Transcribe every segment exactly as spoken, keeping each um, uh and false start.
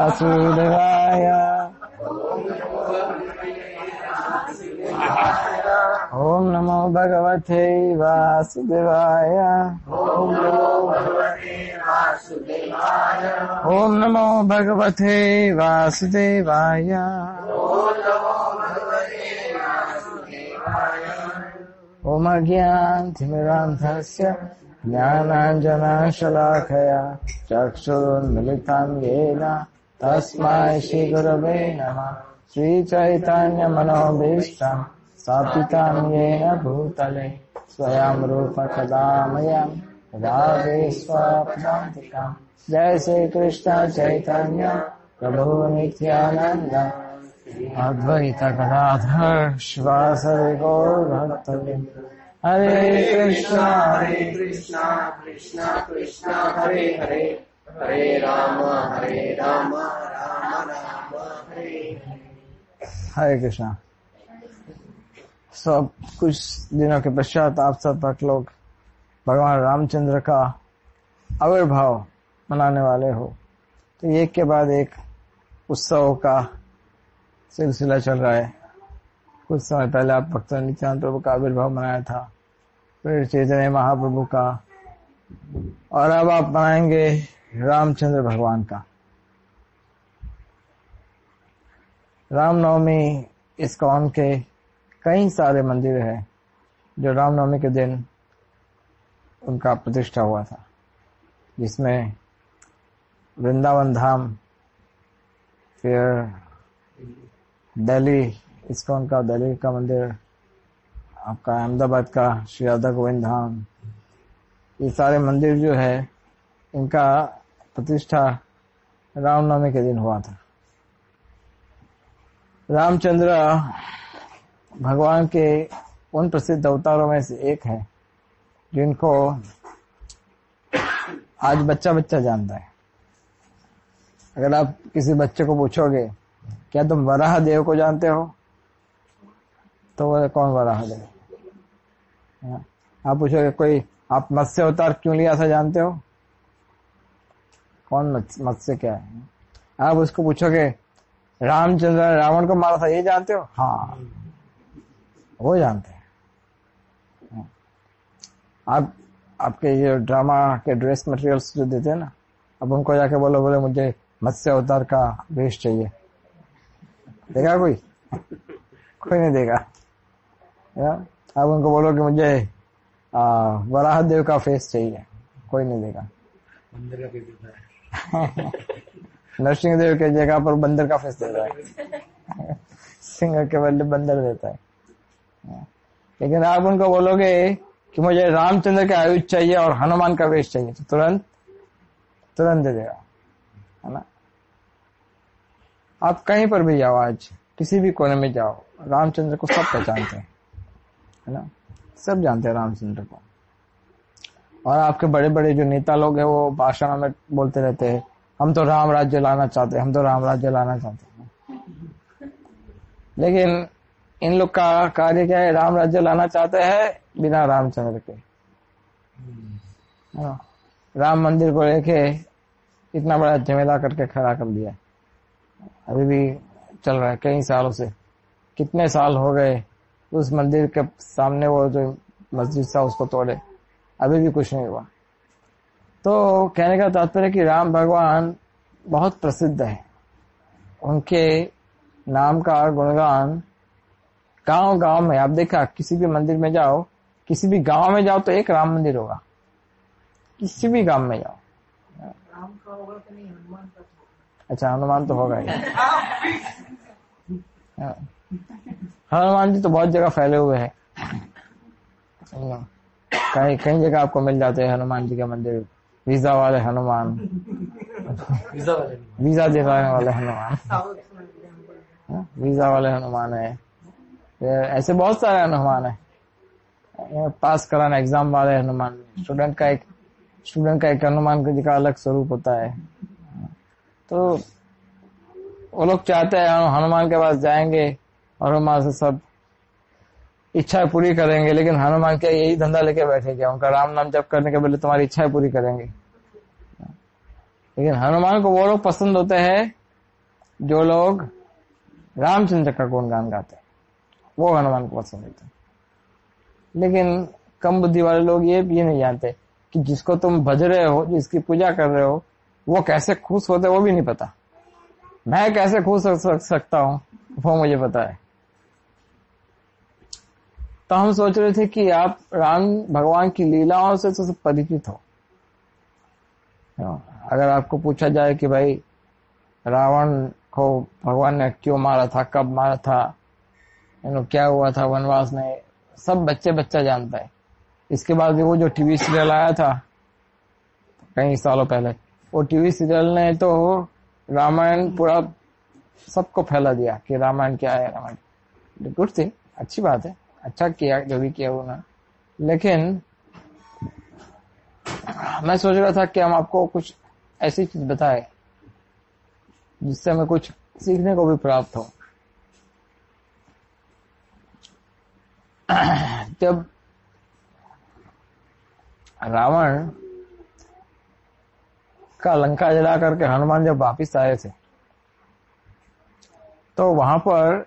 वासुदेवाय। ओम नमो भगवते वासुदेवाय। ओम नमो भगवते वासुदेवाय। ओम नमो भगवते वासुदेवाय। ओम नमो भगवते वासुदेवाय। ओम अज्ञानतिमिरान्धस्य ज्ञानाञ्जनशलाकया चक्षुरुन्मिलितं येन तस्मै श्रीगुरवे नमः। श्रीचैतन्यमनोभीष्टं स्थापितं येन भूतले स्वयं रूप कदा मह्यं ददाति स्वपदान्तिकम्। जय श्री कृष्ण चैतन्य प्रभु नित्यानंद अद्वैत गदाधर शिवासादि गौरभक्तवृंद। हरे कृष्णा हरे कृष्णा कृष्णा कृष्णा हरे हरे, हरे राम हरे राम राम राम हरे हरे कृष्णा। सब कुछ दिनों के पश्चात आप सब तक लोग भगवान रामचंद्र का आविर्भाव मनाने वाले हो। तो एक के बाद एक उत्सव का सिलसिला चल रहा है। कुछ समय पहले आप भक्त नित्यानंद प्रभु का आविर्भाव मनाया था, फिर चैतन्य महाप्रभु का, और अब आप मनाएंगे रामचंद्र भगवान का। रामनवमी इस्कॉन के कई सारे मंदिर हैं जो रामनवमी के दिन उनका प्रतिष्ठा हुआ था, जिसमें वृंदावन धाम, फिर दिल्ली इस्कॉन का दिल्ली का मंदिर, आपका अहमदाबाद का श्री राधा गोविंद धाम, ये सारे मंदिर जो है इनका प्रतिष्ठा रामनवमी के दिन हुआ था। रामचंद्र भगवान के उन प्रसिद्ध अवतारों में से एक है जिनको आज बच्चा बच्चा जानता है। अगर आप किसी बच्चे को पूछोगे क्या तुम वराह देव को जानते हो, तो वो कौन वराह देव? आप पूछोगे कोई आप मत्स्य अवतार क्यों लिया था जानते हो, कौन मत्स्य क्या है? आप उसको पूछोगे रामचंद्र ने रावण को मारा था ये जानते हो? हाँ, वो जानते हैं। आप आपके ये ड्रामा के ड्रेस मटेरियल्स जो देते हैं ना, अब उनको जाके बोलो बोले मुझे मत्स्य अवतार का वेश चाहिए, देगा कोई? कोई नहीं देगा। आप उनको बोलो कि मुझे वराह देव का फेस चाहिए, कोई नहीं देगा। बंदर का फेस देता है। नरसिंह देव के जगह पर बंदर का फेस देता है, सिंह के बदले बंदर देता है। लेकिन आप उनको बोलोगे कि मुझे रामचंद्र का आयुध चाहिए और हनुमान का वेश चाहिए, तो तुरंत तुरंत दे देगा, है ना। आप कहीं पर भी जाओ, आज किसी भी कोने में जाओ, रामचंद्र को सब पहचानते हैं, है ना, सब जानते हैं रामचंद्र को। और आपके बड़े बड़े जो नेता लोग हैं वो भाषण में बोलते रहते हैं हम तो राम राज्य लाना चाहते हैं, हम तो राम राज्य लाना चाहते हैं। लेकिन इन लोग का कार्य क्या है? राम राज्य लाना चाहते हैं बिना रामचंद्र के। राम मंदिर को लेके इतना बड़ा झमेला करके खड़ा कर दिया, अभी भी चल रहा है कई सालों से। कितने साल हो गए उस मंदिर के सामने वो जो मस्जिद था उसको तोड़े, अभी भी कुछ नहीं हुआ। तो कहने का तात्पर्य कि राम भगवान बहुत प्रसिद्ध है, उनके नाम का गुणगान गांव गांव में। आप देखा किसी भी मंदिर में जाओ, किसी भी गांव में जाओ तो एक राम मंदिर होगा, किसी भी गांव में जाओ। राम का होगा तो नहीं, हनुमान का। अच्छा, हनुमान तो होगा ही। हनुमान जी तो बहुत जगह फैले हुए हैं, कहीं कहीं जगह आपको मिल जाते हैं हनुमान जी के मंदिर। वीजा वाले हनुमान, वीजा वाले वीजा दिलाने वाले हनुमान, वीजा वाले हनुमान है। ऐसे बहुत सारे हनुमान है, पास कराना एग्जाम वाले हनुमान। स्टूडेंट का एक स्टूडेंट का एक हनुमान जी का अलग स्वरूप होता है। तो वो लोग चाहते हैं हम हनुमान के पास जाएंगे और हनुमान से सब इच्छाएं पूरी करेंगे, लेकिन हनुमान क्या यही धंधा लेके बैठे क्या? उनका राम नाम जप करने के बदले तुम्हारी इच्छाएं पूरी करेंगे। लेकिन हनुमान को वो लोग पसंद होते हैं जो लोग रामचंद्र का गुणगान गाते हैं वो हनुमान को पसंद होते हैं। लेकिन कम बुद्धि वाले लोग ये भी नहीं जानते कि जिसको तुम भज रहे हो, जिसकी पूजा कर रहे हो, वो कैसे खुश होते वो भी नहीं पता। मैं कैसे खुश हो सकता हूं वो मुझे पता है। तो हम सोच रहे थे कि आप राम भगवान की लीलाओं से तो परिचित हो। अगर आपको पूछा जाए कि भाई रावण को भगवान ने क्यों मारा था, कब मारा था, यू नो क्या हुआ था वनवास में, सब बच्चे बच्चा जानता है। इसके बाद वो जो टीवी सीरियल आया था कई सालों पहले, वो टीवी सीरियल ने तो रामायण पूरा सबको फैला दिया कि रामायण क्या है। रामायण गुड थिंग, अच्छी बात है, अच्छा किया जो भी किया उन्होंने। लेकिन मैं सोच रहा था कि हम आपको कुछ ऐसी चीज बताए जिससे हमें कुछ सीखने को भी प्राप्त हो। जब रावण का लंका जला करके हनुमान जब वापिस आए थे तो वहां पर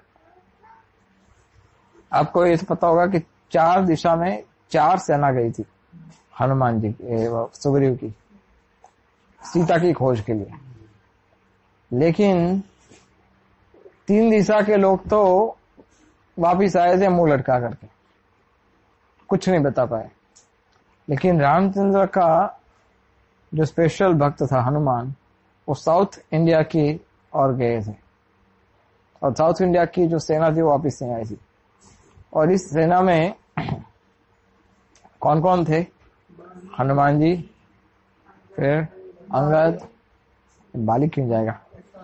आपको ये पता होगा कि चार दिशा में चार सेना गई थी हनुमान जी सुग्रीव की सीता की खोज के लिए। लेकिन तीन दिशा के लोग तो वापिस आए थे मुंह लटका करके, कुछ नहीं बता पाए। लेकिन रामचंद्र का जो स्पेशल भक्त था हनुमान, वो साउथ इंडिया की ओर गए थे और साउथ इंडिया की जो सेना थी वो वापिस नहीं आई थी। और इस सेना में कौन कौन थे? हनुमान जी, फिर अंगद, बाली क्यों जाएगा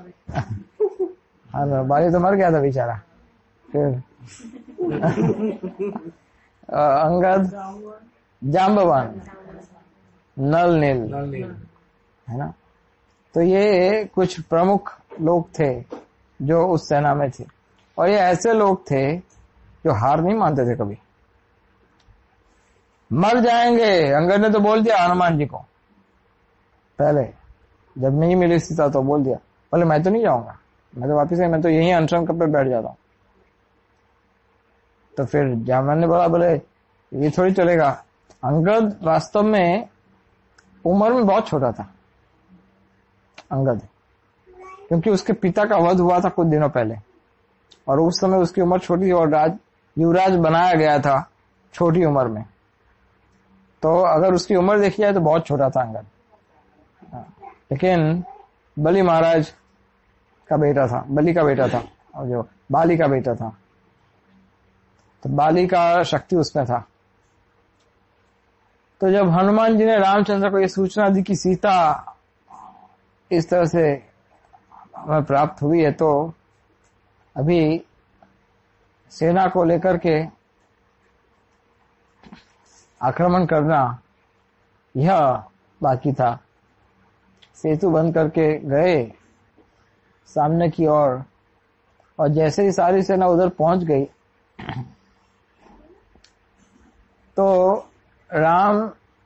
हाँ बाली तो मर गया था बेचारा, फिर अंगद, जाम्बवान, नल नील, है ना। तो ये कुछ प्रमुख लोग थे जो उस सेना में थे। और ये ऐसे लोग थे जो हार नहीं मानते थे कभी। मर जाएंगे, अंगद ने तो बोल दिया हनुमान जी को पहले, जब नहीं मिली सीता तो बोल दिया, बोले मैं तो नहीं जाऊंगा, मैं तो वापिस मैं तो यही अनशन कप पे बैठ जाता हूं। तो फिर जामन ने बोला, बोले ये थोड़ी चलेगा। अंगद वास्तव में उम्र में बहुत छोटा था अंगद, क्योंकि उसके पिता का वध हुआ था कुछ दिनों पहले और उस समय उसकी उम्र छोटी थी और राज युवराज बनाया गया था छोटी उम्र में। तो अगर उसकी उम्र देखी जाए तो बहुत छोटा था अंगद। लेकिन बलि महाराज का बेटा था, बलि का बेटा था, और जो बाली का बेटा था, तो बाली का शक्ति उसमें था। तो जब हनुमान जी ने रामचंद्र को ये सूचना दी कि सीता इस तरह से हमें प्राप्त हुई है, तो अभी सेना को लेकर के आक्रमण करना यह बाकी था। सेतु बंद करके गए सामने की ओर और, और जैसे ही सारी सेना उधर पहुंच गई तो राम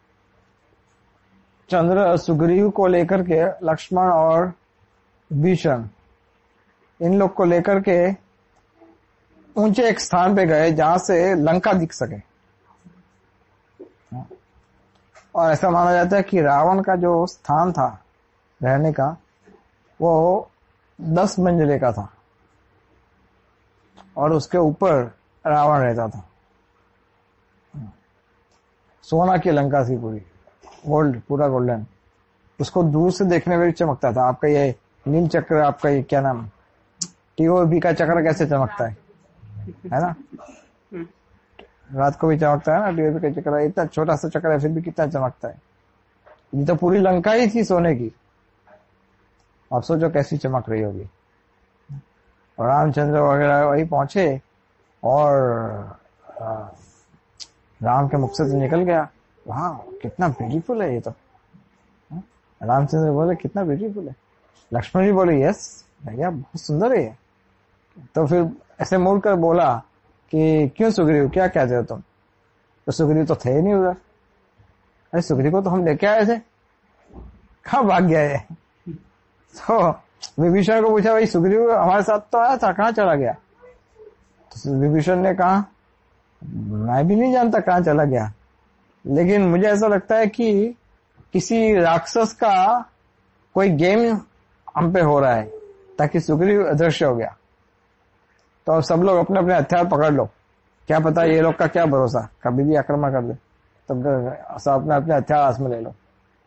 चंद्र सुग्रीव को लेकर के, लक्ष्मण और भीषण, इन लोग को लेकर के ऊंचे एक स्थान पे गए जहां से लंका दिख सके। और ऐसा माना जाता है कि रावण का जो स्थान था रहने का वो दस मंजिले का था और उसके ऊपर रावण रहता था। सोना की लंका थी पूरी, गोल्ड, पूरा गोल्डन। उसको दूर से देखने में भी चमकता था। आपका ये नील चक्र, आपका ये क्या नाम, टीओबी का चक्र कैसे चमकता है, है ना, रात को भी चमकता है ना टीओबी का चक्र। इतना छोटा सा चक्र है फिर भी कितना चमकता है। ये तो पूरी लंका ही थी सोने की, आप सोचो कैसी चमक रही होगी। और रामचंद्र वगैरह वही पहुंचे और राम के मुख से तो निकल गया, वाह कितना ब्यूटीफुल है ये तो। रामचंद्र बोले कितना ब्यूटीफुल है। लक्ष्मण जी बोले यस भैया बहुत सुंदर है। तो फिर ऐसे मुड़ कर बोला कि क्यों सुग्रीव, क्या कहते हो तुम? तो सुग्रीव तो थे ही नहीं उधर। अरे सुग्रीव को तो हम लेके आए थे, कहाँ भाग गया ये? तो विभीषण को पूछा, भाई सुग्रीव हमारे साथ तो आया था, कहाँ चला गया? तो विभीषण ने कहा, मैं भी नहीं जानता कहाँ चला गया, लेकिन मुझे ऐसा लगता है कि किसी राक्षस का कोई गेम हम पे हो रहा है, ताकि सुग्रीव अदृश्य हो गया। तो अब सब लोग अपने अपने हथियार पकड़ लो, क्या पता ये लोग का क्या भरोसा, कभी भी आक्रमण कर दे, तो सब अपने अपने हथियार हाथ में ले लो।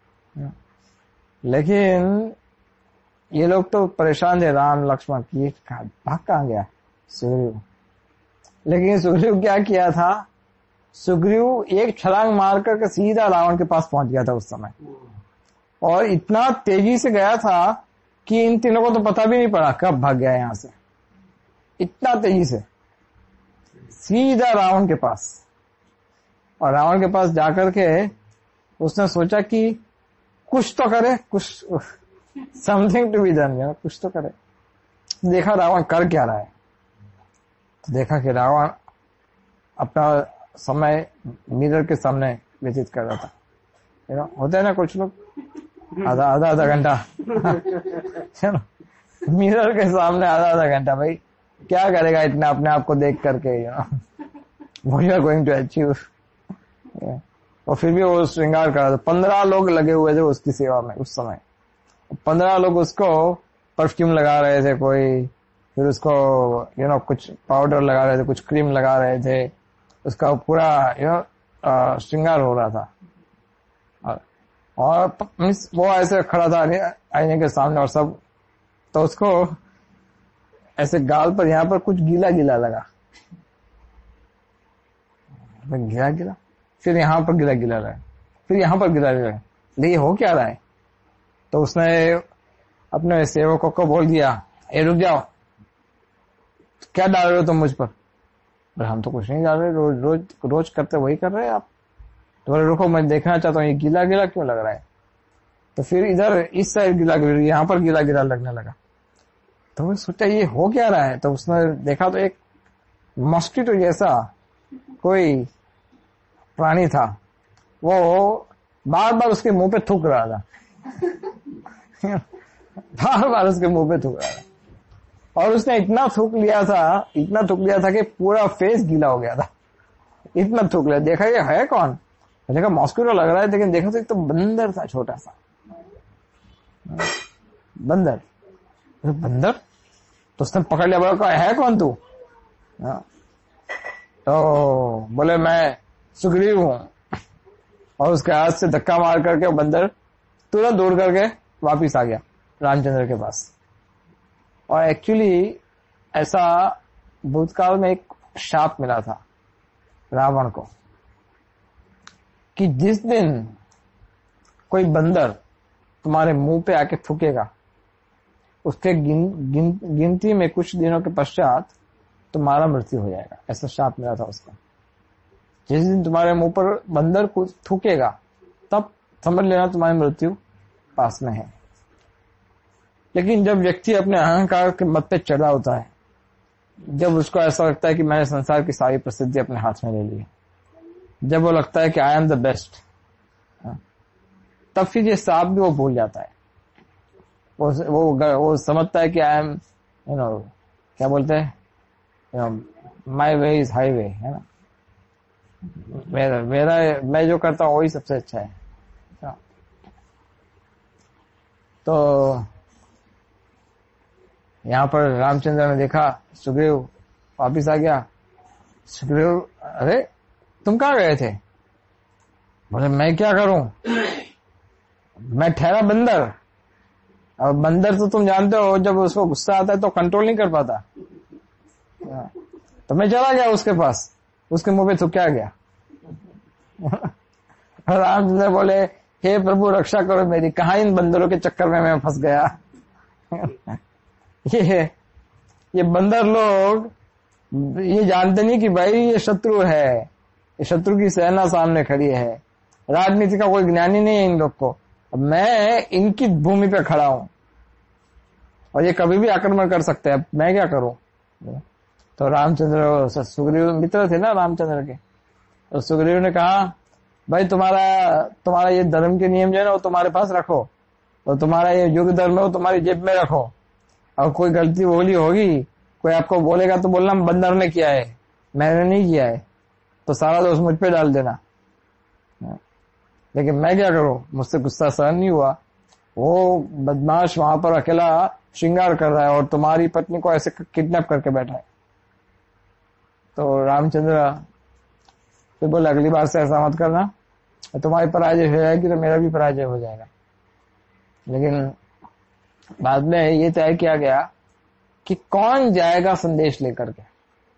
लेकिन ये लोग तो परेशान थे, राम लक्ष्मण की भाग कहाँ गया सुग्रीव। लेकिन सुग्रीव क्या किया था, सुग्रीव एक छलांग मार करके सीधा रावण के पास पहुंच गया था उस समय, और इतना तेजी से गया था कि इन तीनों को तो पता भी नहीं पड़ा कब भाग गया यहां से, इतना तेजी से सीधा रावण के पास। और रावण के पास जाकर के उसने सोचा कि कुछ तो करे, कुछ समथिंग टू बी डन, कुछ तो करे। देखा रावण कर क्या रहा है, तो देखा कि रावण अपना समय मिरर के सामने व्यतीत कर रहा था। यू नो होता है ना कुछ लोग आधा आधा आधा घंटा चलो मिरर के सामने आधा आधा घंटा, भाई क्या करेगा इतना अपने आप को देख करके, you know what you are going to achieve. और फिर भी वो श्रृंगार कर रहा था। पंद्रह लोग लगे हुए थे उसकी सेवा में उस समय। पंद्रह लोग उसको परफ्यूम लगा रहे थे, कोई फिर उसको यू नो कुछ पाउडर लगा रहे थे, कुछ क्रीम लगा रहे थे, उसका पूरा यू नो श्रृंगार हो रहा था। और, और वो ऐसे खड़ा था आईने के सामने और सब, तो उसको ऐसे गाल पर यहाँ पर कुछ गीला गीला लगा, गीला गीला, फिर यहाँ पर गिला गिला रहा है, फिर यहाँ पर गिला गिला, लेकिन हो क्या रहा है। तो उसने अपने सेवकों को बोल दिया, ए रुक जाओ, क्या डाल रहे हो तुम मुझ पर? हम तो कुछ नहीं डाल रहे, रोज रोज रोज करते वही कर रहे हैं आप। तो बोले रुको, मैं देखना चाहता हूँ ये गीला गिला क्यों लग रहा है। तो फिर इधर इस साइड गिला गिला, यहाँ पर गीला गिला लगने लगा। तो वो सोचा ये हो क्या रहा है। तो उसने देखा तो एक मॉस्किटो जैसा कोई प्राणी था, वो बार बार उसके मुंह पे थूक रहा था बार बार उसके मुंह पे थूक रहा था, और उसने इतना थूक लिया था, इतना थूक लिया था कि पूरा फेस गीला हो गया था, इतना थूक लिया। देखा ये है कौन, देखा मॉस्किटो लग रहा है, लेकिन देखा तो एक तो बंदर था, छोटा सा बंदर। बंदर तो उसने पकड़ लिया, बोला है कौन तू? तो बोले मैं सुग्रीव हूं, और उसके हाथ से धक्का मार करके वो बंदर तुरंत दौड़ करके वापिस आ गया रामचंद्र के पास। और एक्चुअली ऐसा भूतकाल में एक शाप मिला था रावण को कि जिस दिन कोई बंदर तुम्हारे मुंह पे आके थूकेगा, उसके गिन, गिन, गिनती में कुछ दिनों के पश्चात तुम्हारा मृत्यु हो जाएगा। ऐसा शाप मिला था उसका। जिस दिन तुम्हारे मुंह पर बंदर को थूकेगा, तब समझ लेना तुम्हारी मृत्यु पास में है। लेकिन जब व्यक्ति अपने अहंकार के मत पे चढ़ा होता है, जब उसको ऐसा लगता है कि मैंने संसार की सारी प्रसिद्धि अपने हाथ में ले ली, जब वो लगता है कि आई एम द बेस्ट, तब फिर ये सांप भी वो भूल जाता है। वो वो वो समझता है कि आई एम यू नो क्या बोलते हैं, माई वे इज हाईवे, है ना, मेरा मेरा मैं जो करता हूँ वही सबसे अच्छा है। तो यहाँ पर रामचंद्र ने देखा सुग्रीव वापिस आ गया। सुग्रीव, अरे तुम कहाँ गए थे? बोले मैं क्या करूं, मैं ठहरा बंदर। अब बंदर तो तुम जानते हो, जब उसको गुस्सा आता है तो कंट्रोल नहीं कर पाता, तो मैं चला गया उसके पास, उसके मुंह पे थूक गया। रामचंद्र बोले हे प्रभु रक्षा करो मेरी, कहाँ इन बंदरों के चक्कर में मैं फंस गया। ये ये बंदर लोग ये जानते नहीं कि भाई ये शत्रु है, ये शत्रु की सेना सामने खड़ी है। राजनीति का कोई ज्ञान ही नहीं है इन लोग को। अब मैं इनकी भूमि पे खड़ा हूं और ये कभी भी आक्रमण कर सकते हैं, मैं क्या करूं। तो रामचंद्र, सुग्रीव मित्र थे ना रामचंद्र के, तो सुग्रीव ने कहा भाई तुम्हारा तुम्हारा ये धर्म के नियम जो है ना वो तुम्हारे पास रखो, और तुम्हारा ये युग धर्म है वो तुम्हारी जेब में रखो, और कोई गलती बोली होगी, कोई आपको बोलेगा तो बोलना बंदर ने किया है, मैंने नहीं किया है, तो सारा दोष मुझ पे डाल देना। लेकिन मैं क्या करूं, मुझसे गुस्सा सहन नहीं हुआ। वो बदमाश वहां पर अकेला श्रृंगार कर रहा है और तुम्हारी पत्नी को ऐसे किडनैप करके बैठा है। तो रामचंद्र फिर बोले अगली बार से ऐसा मत करना, तुम्हारी पराजय हो जाएगी तो मेरा भी पराजय हो जाएगा। लेकिन बाद में ये तय किया गया कि कौन जाएगा संदेश लेकर के।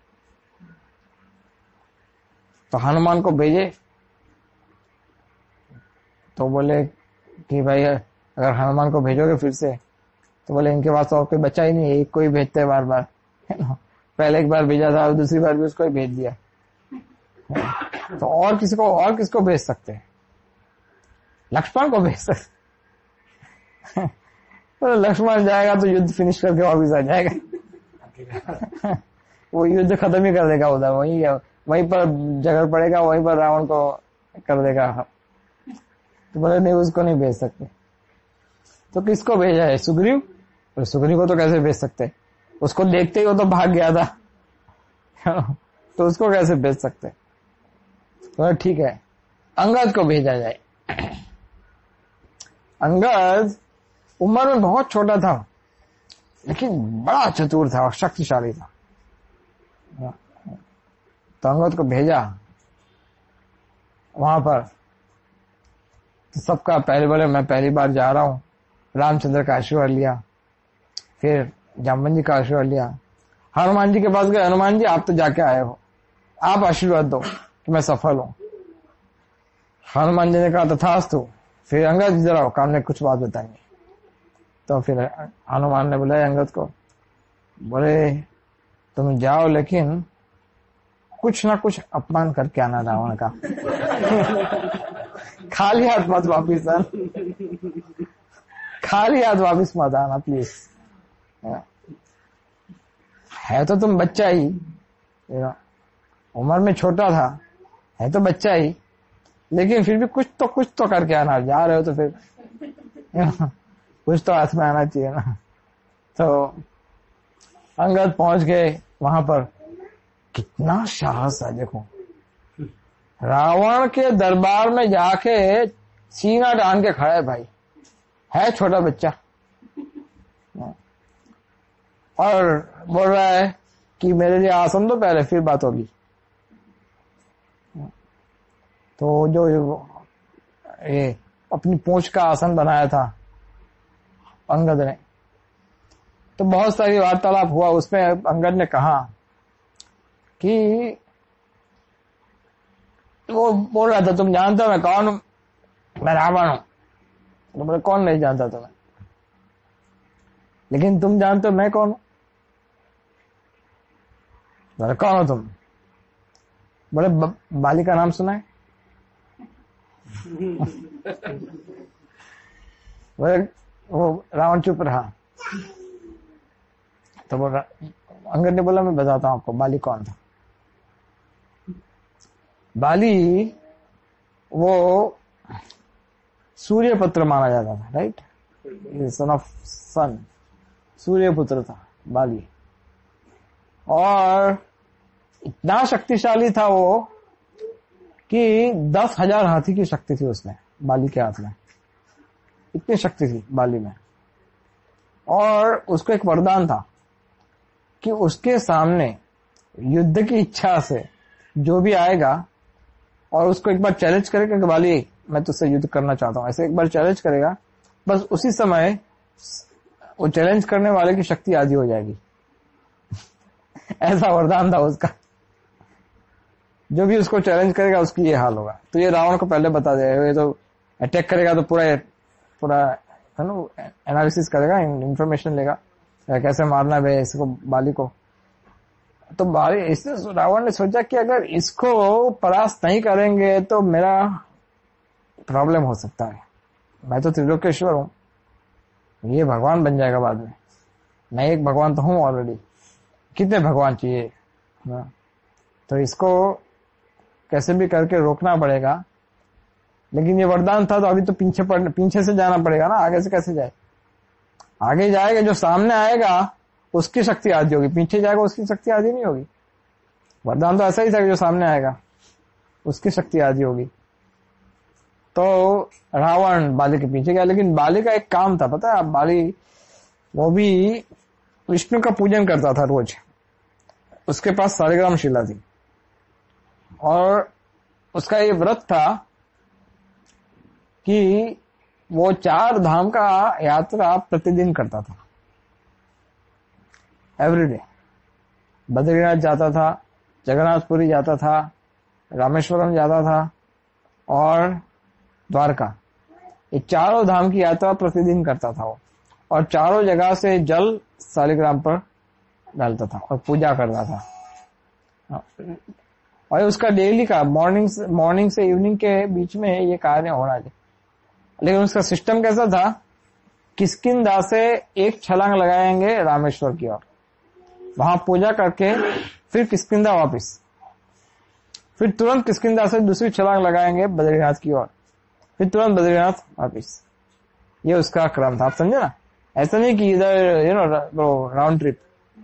तो हनुमान को भेजे। तो बोले कि भाई अगर हनुमान को भेजोगे फिर से, तो बोले इनके पास और कोई बचा ही नहीं है, एक को ही भेजते बार बार, है ना। पहले एक बार भेजा था, दूसरी बार भी उसको ही भेज दिया, तो और किसी को और किसको भेज सकते हैं? लक्ष्मण को भेज सकते। तो लक्ष्मण जाएगा तो युद्ध फिनिश करके वापिस आ जाएगा। वो युद्ध खत्म ही कर देगा उधर, वहीं वहीं पर झगड़ पड़ेगा, वहीं पर रावण को कर देगा। तो बोले नहीं, उसको नहीं भेज सकते। तो किसको भेजा है? सुग्रीव। और सुग्रीव को तो कैसे भेज सकते, उसको देखते ही वो तो भाग गया था। तो उसको कैसे भेज सकते? तो ठीक है, अंगद को भेजा जाए। अंगद उम्र में बहुत छोटा था, लेकिन बड़ा चतुर था और शक्तिशाली था। तो अंगद को भेजा वहां पर। तो सबका पहले बोले मैं पहली बार जा रहा हूं, रामचंद्र का आशीर्वाद लिया, फिर जामवन जी का आशीर्वाद लिया। हनुमान जी के पास गए, हनुमान जी आप तो जाके आए हो, आप आशीर्वाद दो कि मैं सफल हूं। हनुमान जी ने कहा तथास्तु। फिर अंगद इधर आओ, काम ने कुछ बात बताएंगे। तो फिर हनुमान ने बुलाया अंगद को, बोले तुम जाओ लेकिन कुछ ना कुछ अपमान करके आना रावण का। खाली हाथ मत वापिस आना, खाली हाथ वापिस मत आना प्लीज। है तो तुम बच्चा ही, उम्र में छोटा था, है तो बच्चा ही, लेकिन फिर भी कुछ तो कुछ तो करके आना। जा रहे हो तो फिर कुछ तो हाथ में आना चाहिए ना। तो अंगद पहुंच गए वहां पर। कितना साहस है देखो, रावण के दरबार में जाके सीना डान के खड़ा है भाई, है छोटा बच्चा, और बोल रहा है कि मेरे लिए आसन दो पहले फिर बात होगी। तो जो ये अपनी पूंछ का आसन बनाया था अंगद ने, तो बहुत सारी वार्तालाप हुआ। उसमें अंगद ने कहा कि वो बोल रहा था तुम जानते हो मैं कौन हूं? मैं रावण हूं। तो बोले कौन नहीं जानता तुम्हें, लेकिन तुम जानते हो मैं कौन हूं? बोले कौन हो तुम? बोले बाली का नाम सुना है? बोले वो रावण चुप रहा। तो बोल रहा अंगद ने बोला मैं बताता हूं आपको बाली कौन था। बाली वो सूर्यपुत्र माना जाता था, राइट, सन ऑफ सन, सूर्यपुत्र था बाली। और इतना शक्तिशाली था वो कि दस हजार हाथी की शक्ति थी उसमें, बाली के हाथ में, इतनी शक्ति थी बाली में। और उसको एक वरदान था कि उसके सामने युद्ध की इच्छा से जो भी आएगा और उसको एक बार चैलेंज करेगा कि बाली मैं तुझसे युद्ध करना चाहता हूं, ऐसे एक बार चैलेंज करेगा, बस उसी समय वो चैलेंज करने वाले की शक्ति आधी हो जाएगी। ऐसा वरदान था उसका, जो भी उसको चैलेंज करेगा उसकी ये हाल होगा। तो ये रावण को पहले बता देगा, ये तो अटैक करेगा तो पूरा पूरा है ना एनालिसिस करेगा, इंफॉर्मेशन लेगा कैसे मारना है इसको बाली को। तो बाली इसने रावण ने सोचा कि अगर इसको परास्त नहीं करेंगे तो मेरा प्रॉब्लम हो सकता है। मैं तो त्रिलोकेश्वर हूं, ये भगवान बन जाएगा बाद में, मैं एक भगवान तो हूं ऑलरेडी, कितने भगवान चाहिए ना? तो इसको कैसे भी करके रोकना पड़ेगा। लेकिन ये वरदान था तो अभी तो पीछे पड़ पीछे से जाना पड़ेगा ना, आगे से कैसे जाए। आगे जाएगा, जो सामने आएगा उसकी शक्ति आदि होगी, पीछे जाएगा उसकी शक्ति आदि नहीं होगी। वरदान तो ऐसा ही था कि जो सामने आएगा उसकी शक्ति आदि होगी। तो रावण बाली के पीछे गया, लेकिन बाली का एक काम था, पता है, बाली वो भी विष्णु का पूजन करता था रोज। उसके पास सालिग्राम शिला थी और उसका ये व्रत था कि वो चार धाम का यात्रा प्रतिदिन करता था, एवरीडे। बद्रीनाथ जाता था, जगन्नाथपुरी जाता था, रामेश्वरम जाता था और द्वारका। ये चारों धाम की यात्रा प्रतिदिन करता था वो, और चारों जगह से जल सालिग्राम पर डालता था और पूजा करता था। और उसका डेली का मॉर्निंग से मॉर्निंग से इवनिंग के बीच में ये कार्य होना चाहिए। लेकिन उसका सिस्टम कैसा था, किष्किंधा से एक छलांग लगाएंगे रामेश्वर की ओर, वहां पूजा करके फिर किष्किंधा वापिस, फिर तुरंत किष्किंधा से दूसरी छलांग लगाएंगे बद्रीनाथ की ओर, फिर तुरंत बद्रीनाथ वापिस। ये उसका क्रम था, आप समझे ना। ऐसा नहीं कि इधर you know round trip,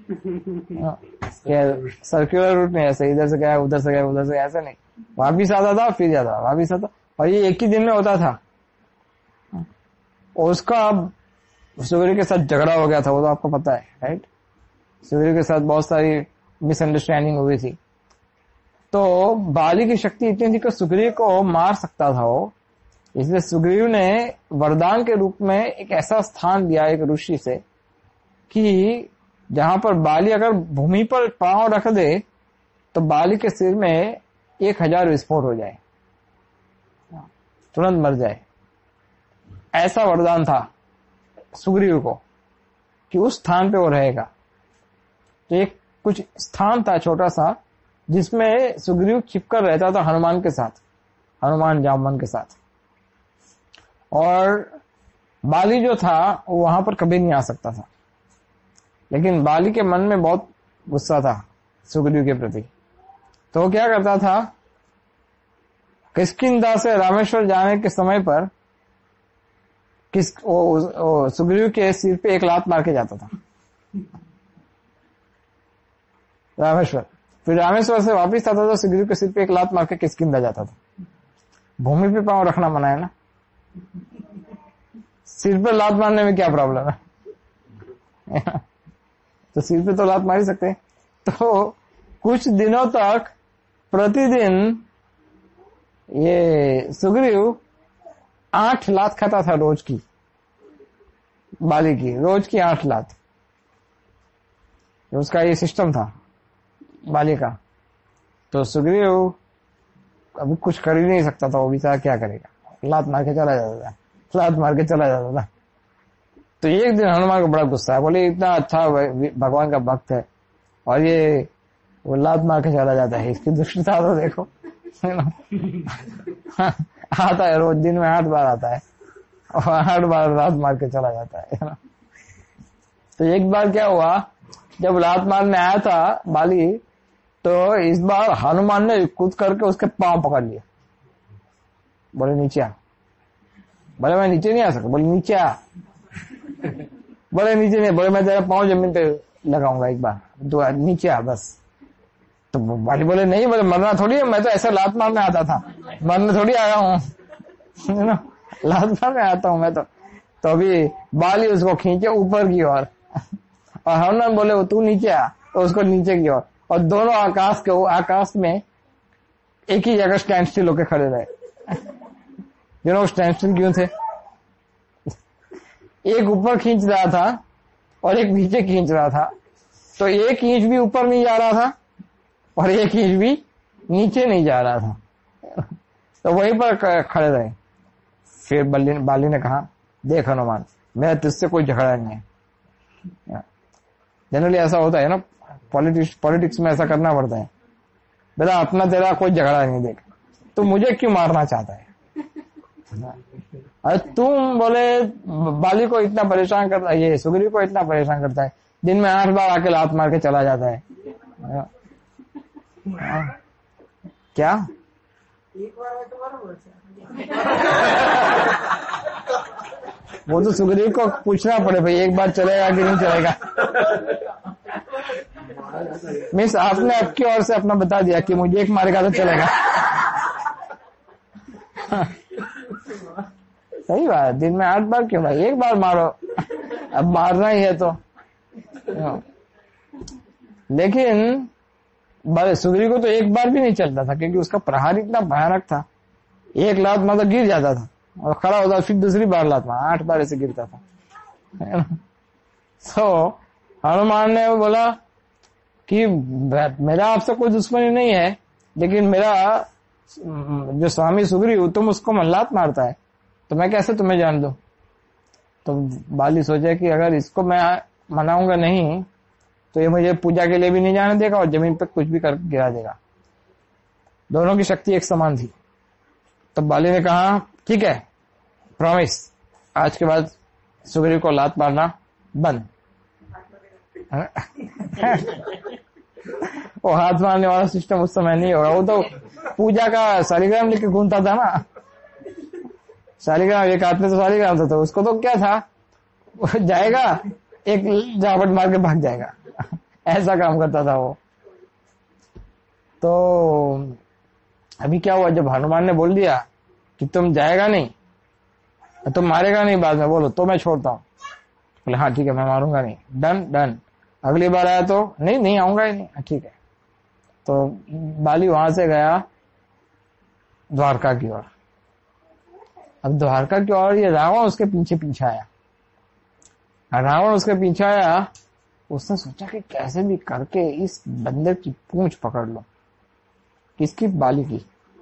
circular route में, ऐसे इधर से गया उधर से गया उधर से, ऐसा नहीं। वापिस आता था फिर जाता वापिस आता, और ये एक ही दिन में होता था। और उसका सुग्रीव के साथ झगड़ा हो गया था, वो तो आपको पता है, राइट। सुग्रीव के साथ बहुत सारी मिसअंडरस्टैंडिंग हुई थी। तो बाली की शक्ति इतनी थी कि सुग्रीव को मार सकता था वो, इसलिए सुग्रीव ने वरदान के रूप में एक ऐसा स्थान दिया एक ऋषि से कि जहां पर बाली अगर भूमि पर पांव रख दे तो बाली के सिर में एक हजार विस्फोट हो जाए, तुरंत मर जाए। ऐसा वरदान था सुग्रीव को कि उस स्थान पे वो रहेगा। तो एक कुछ स्थान था छोटा सा जिसमें सुग्रीव छिपकर रहता था हनुमान के साथ, हनुमान जामवन के साथ। और बाली जो था वो वहां पर कभी नहीं आ सकता था, लेकिन बाली के मन में बहुत गुस्सा था सुग्रीव के प्रति। तो वो क्या करता था, किष्किंधा से रामेश्वर जाने के समय पर किस वो, वो सुग्रीव के सिर पे एक लात मार के जाता था रामेश्वर। फिर रामेश्वर से वापिस आता था, सुग्रीव के सिर पे एक लात मार के किष्किंधा जाता था। भूमि पे पांव रखना मना है ना, सिर पे लात मारने में क्या प्रॉब्लम है तो सिर पे तो लात मार ही सकते हैं। तो कुछ दिनों तक प्रतिदिन ये सुग्रीव आठ लात खाता था, रोज की, बाली की रोज की आठ लात। उसका ये सिस्टम था बाली का। तो सुग्रीव अब कुछ कर ही नहीं सकता था, वो बेचारा क्या करेगा, लात मार के चला जाता था, लात मार के चला जाता था। तो एक दिन हनुमान को बड़ा गुस्सा है, बोले इतना अच्छा भगवान का भक्त है और ये वो लात मार के चला जाता है, इसकी दुष्टता तो देखो आता है रोज, दिन में आठ बार आता है और आठ बार लात मार के चला जाता है ना। तो एक बार क्या हुआ, जब लात मारने आया था बाली, तो इस बार हनुमान ने कूद करके उसके पांव पकड़ लिया। बोले नीचे आ। बोले मैं नीचे नहीं आ सकता। बोले नीचे आ। बोले नीचे नहीं। बोले मैं तेरा पांव जमीन पे लगाऊंगा एक बार, तो नीचे आ बस। तो बाली बोले नहीं, बोले मरना थोड़ी है, मैं तो ऐसा लात मारने आता था, मरने थोड़ी आया हूँ ना, लात मारने आता हूँ मैं तो। तो अभी बाली उसको खींचे ऊपर की ओर, और हनुमान बोले वो तू नीचे आ, तो उसको नीचे की ओर, और दोनों आकाश के आकाश में एक ही जगह स्टैंड स्टिल होकर खड़े रहे। यू नो स्टैंड स्टिल क्यों थे? एक ऊपर खींच रहा था और एक नीचे खींच रहा था, तो एक इंच भी ऊपर नहीं जा रहा था और एक इंच भी नीचे नहीं जा रहा था, तो वहीं पर खड़े रहे। फिर बाली बाली ने कहा, देख हनुमान, मेरा तुझसे कोई झगड़ा नहीं है। जनरली ऐसा होता है ना, पॉलिटिक्स पॉलिटिक्स में ऐसा करना पड़ता है, बेटा अपना तेरा कोई झगड़ा नहीं, देख तू मुझे क्यों मारना चाहता है। अरे तुम बोले बाली को इतना परेशान करता है, ये सुग्रीव को इतना परेशान करता है, दिन में आठ बार आके लात मार के चला जाता है। क्या एक बार तो बराबर वो तो सुग्रीव को पूछना पड़े भाई एक बार चलेगा कि नहीं चलेगा। मिस आपने आपकी ओर से अपना बता दिया कि मुझे एक मारेगा तो चलेगा। सही बात, दिन में आठ बार क्यों भाई, एक बार मारो, अब मारना ही है तो। लेकिन सुग्रीव को तो एक बार भी नहीं चलता था क्योंकि उसका प्रहार इतना भयानक था, एक लात मतलब गिर जाता था और खड़ा होता फिर दूसरी बार लात मार, आठ बार ऐसे गिरता था। तो हनुमान ने बोला कि मेरा आपसे कोई दुश्मनी नहीं है, लेकिन मेरा जो स्वामी सुग्रीव तुम उसको मल्लात मारता है तो मैं कैसे तुम्हें जान दूं। तो बाली सोचे कि अगर इसको मैं मनाऊंगा नहीं तो ये मुझे पूजा के लिए भी नहीं जाने देगा और जमीन पर कुछ भी कर गिरा देगा। दोनों की शक्ति एक समान थी। तब बाली ने कहा ठीक है, प्रॉमिस, आज के बाद सुग्रीव को लात मारना बंद। वो हाथ मारने वाला सिस्टम उस समय नहीं होगा, वो तो पूजा का शालिग्राम लेके घूमता था ना, शालिग्राम एक हाथ में तो शालिग्राम था, तो उसको तो क्या था, वो जाएगा एक झापट मार के भाग जाएगा, ऐसा काम करता था वो। तो अभी क्या हुआ, जब हनुमान ने बोल दिया कि तुम जाएगा नहीं, तुम मारेगा नहीं बाद में, बोलो तो मैं छोड़ता हूँ। बोले हाँ ठीक है, मैं मारूंगा नहीं, डन डन। अगली बार आया तो नहीं नहीं आऊंगा ही नहीं, ठीक है। तो बाली वहां से गया द्वारका की ओर। अब द्वारका की ओर ये रावण उसके पीछे पीछे आया, रावण उसके पीछे आया। उसने सोचा कि कैसे भी करके इस बंदर की पूंछ पकड़ लो, किसकी, बाली की।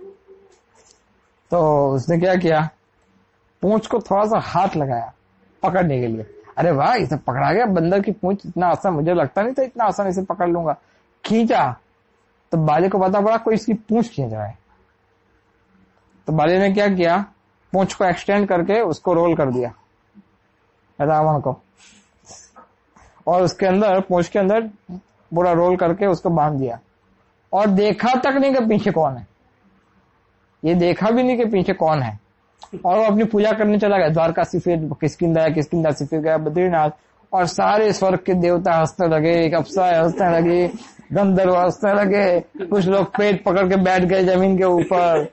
तो उसने क्या किया, पूंछ को थोड़ा सा हाथ लगाया पकड़ने के लिए। अरे वाह, इसे पकड़ा गया बंदर की पूंछ, इतना आसान, मुझे लगता नहीं था इतना आसान इसे पकड़ लूंगा। खींचा तो बाली को पता पड़ा कोई इसकी पूंछ खींच रहा है। तो बाली ने क्या किया, पूंछ को एक्सटेंड करके उसको रोल कर दिया रावण को, और उसके अंदर, पूंछ के अंदर पूरा रोल करके उसको बांध दिया। और देखा तक नहीं कि पीछे कौन है, ये देखा भी नहीं कि पीछे कौन है। और वो अपनी पूजा करने चला गया। द्वारका से फिर किष्किंधा किष्किंधा से फिर गया बद्रीनाथ, और सारे स्वर्ग के देवता हंसने लगे, अप्सराएं हंसने लगी, गंधर्व हंसने लगे, कुछ लोग पेट पकड़ के बैठ गए जमीन के ऊपर।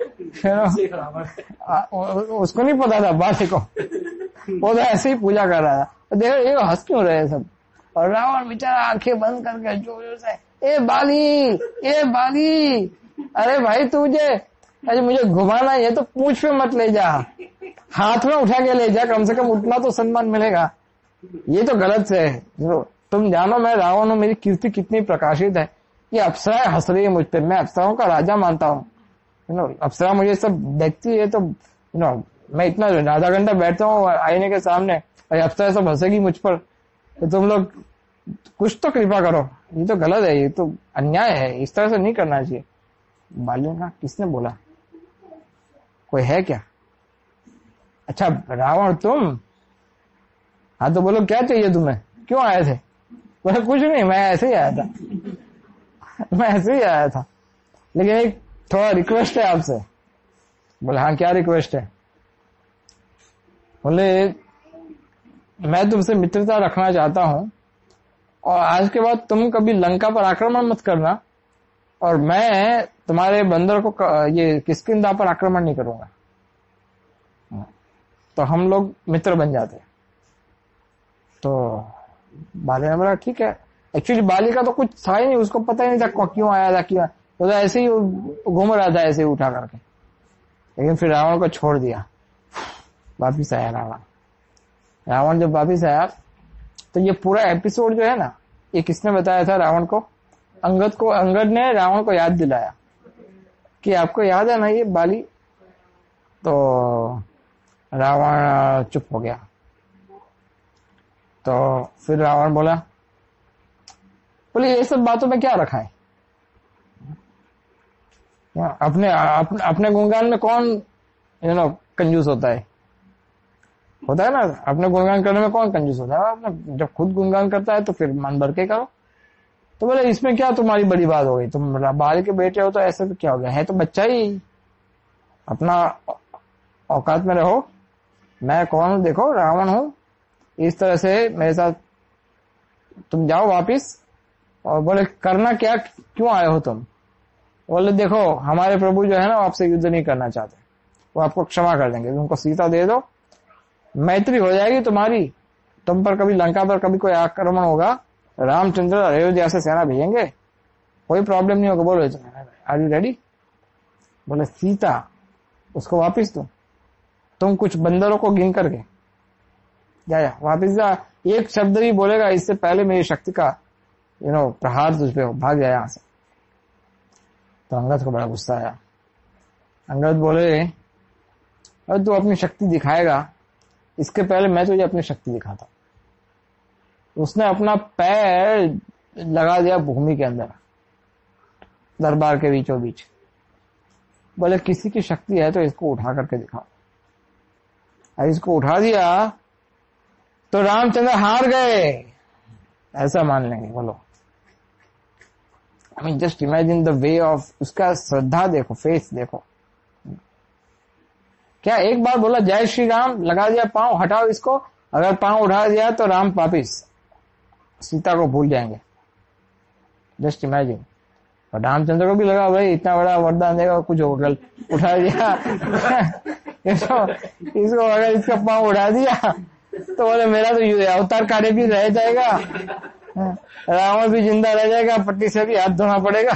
उसको नहीं पता था बाली को, वो तो ऐसे ही पूजा कर रहा था। देखो ये हंस क्यों रहे सब। और रावण बेचारा आंखें बंद करके जोर जोर से, ए बाली, ए बाली, अरे भाई तुझे, अरे मुझे घुमाना है तो पूंछ पे मत ले जा, हाथ में उठा के ले जा, कम से कम उतना तो सम्मान मिलेगा। ये तो गलत है। तुम जानो मैं रावण हूँ, मेरी कीर्ति कितनी प्रकाशित है। ये अप्सराएं हंस रही है मुझ पे, मैं अप्सराओं का राजा मानता हूँ। यू नो अप्सरा मुझे सब देखती है तो यू नो मैं इतना आधा घंटा बैठता हूँ आईने के सामने, और अप्सरा सब हंसेगी मुझ पर, तो तुम लोग कुछ तो कृपा करो। ये तो गलत है, ये तो अन्याय है, इस तरह से नहीं करना चाहिए। बाली ने कहा किसने बोला, कोई है क्या? अच्छा रावण तुम, हाँ तो बोलो क्या चाहिए तुम्हें, क्यों आए थे? बोले कुछ नहीं, मैं ऐसे ही आया था, मैं ऐसे ही आया था, लेकिन एक थोड़ा रिक्वेस्ट है आपसे। बोले हाँ क्या रिक्वेस्ट है? बोले मैं तुमसे मित्रता रखना चाहता हूँ, और आज के बाद तुम कभी लंका पर आक्रमण मत करना, और मैं तुम्हारे बंदर को ये किष्किंधा पर आक्रमण नहीं करूंगा। तो हम लोग मित्र बन जाते। तो बाली ने बोला ठीक है। एक्चुअली बाली का तो कुछ था ही नहीं, उसको पता ही नहीं था क्यों आया था, क्यों वो तो ऐसे ही घूम रहा था ऐसे ही उठा करके। लेकिन फिर रावण को छोड़ दिया, वापिस आया रावण। रावण जब वापिस आया तो ये पूरा एपिसोड जो है ना, ये किसने बताया था रावण को? अंगद को। अंगद ने रावण को याद दिलाया कि आपको याद है ना ये बाली। तो रावण चुप हो गया। तो फिर रावण बोला, बोले ये सब बातों में क्या रखा है? अपने अपने, अपने गुणगान में कौन यू नो कंजूस होता है? होता है ना, अपने गुणगान करने में कौन कंजूस होता है? अपने जब खुद गुणगान करता है तो फिर मन भर के करो। तो बोले इसमें क्या तुम्हारी बड़ी बात हो गई, तुम बाल के बेटे हो तो ऐसे तो क्या हो गया, है तो बच्चा ही, अपना औकात में रहो। मैं कौन हूं, देखो रावण हूं, इस तरह से मेरे साथ तुम जाओ वापिस। और बोले करना क्या, क्यों आए हो तुम? बोले देखो हमारे प्रभु जो है ना आपसे युद्ध नहीं करना चाहते, वो आपको क्षमा कर देंगे, तुमको सीता दे दो, मैत्री हो जाएगी तुम्हारी, तुम पर कभी लंका पर कभी कोई आक्रमण होगा, रामचंद्र अयोध्या से सेना भेजेंगे, कोई प्रॉब्लम नहीं होगा। बोलो आर यू रेडी? बोले सीता उसको वापिस दो, तुम कुछ बंदरों को गिन करके जा जा वापिस जा, एक शब्द भी बोलेगा इससे पहले मेरी शक्ति का यू नो प्रहार तुझ पे हो, भाग जाए यहां से। तो अंगद को बड़ा गुस्सा आया। अंगद बोले अरे तू अपनी शक्ति दिखाएगा, इसके पहले मैं तुझे अपनी शक्ति दिखाता। उसने अपना पैर लगा दिया भूमि के अंदर, दरबार के बीचों बीच। बोले किसी की शक्ति है तो इसको उठा करके दिखाओ। और इसको उठा दिया तो रामचंद्र हार गए, ऐसा मान लेंगे। बोलो I mean just imagine the way of, उसका श्रद्धा देखो, फेथ देखो। क्या एक बार बोला जय श्री राम, लगा दिया पांव, हटाओ इसको, अगर पांव उठा दिया तो राम वापिस सीता को भूल जाएंगे। Just imagine. और रामचंद्र को भी लगा भाई इतना बड़ा वरदान देगा, कुछ होगा, उठा दिया इसको, इसको अगर इसका पांव उठा दिया तो बोले मेरा तो अवतार कार्य भी रह जाएगा, रावण भी जिंदा रह जाएगा, पट्टी से भी हाथ धोना पड़ेगा।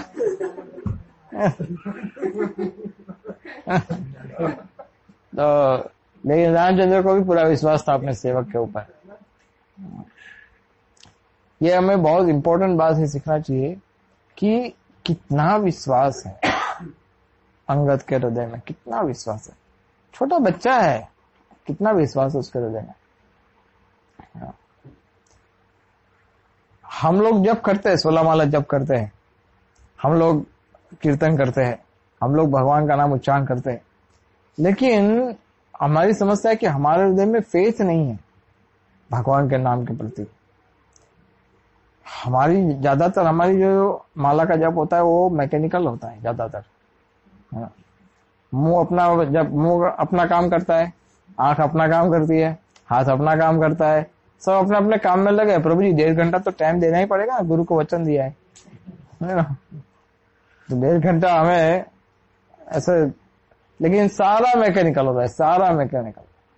तो लेकिन रामचंद्र को भी पूरा विश्वास था अपने सेवक के ऊपर। ये हमें बहुत इंपॉर्टेंट बात है, सीखना चाहिए कि कितना विश्वास है अंगद के हृदय में, कितना विश्वास है। छोटा बच्चा है, कितना विश्वास है उसके हृदय में। हम लोग जब करते हैं, सोलह माला जब करते हैं, हम लोग कीर्तन करते हैं, हम लोग भगवान का नाम उच्चारण करते हैं, लेकिन हमारी समस्या है कि हमारे हृदय में फेथ नहीं है भगवान के नाम के प्रति। हमारी ज्यादातर हमारी जो माला का जप होता है वो मैकेनिकल होता है ज्यादातर। मुंह अपना जब मुंह अपना काम करता है, आंख अपना काम करती है, हाथ अपना काम करता है, सब अपने अपने काम में लगे। प्रभु जी डेढ़ घंटा तो टाइम देना ही पड़ेगा, गुरु को वचन दिया है, है ना? तो डेढ़ घंटा हमें ऐसे, लेकिन सारा मैकेनिकल होता है, सारा मैकेनिकल।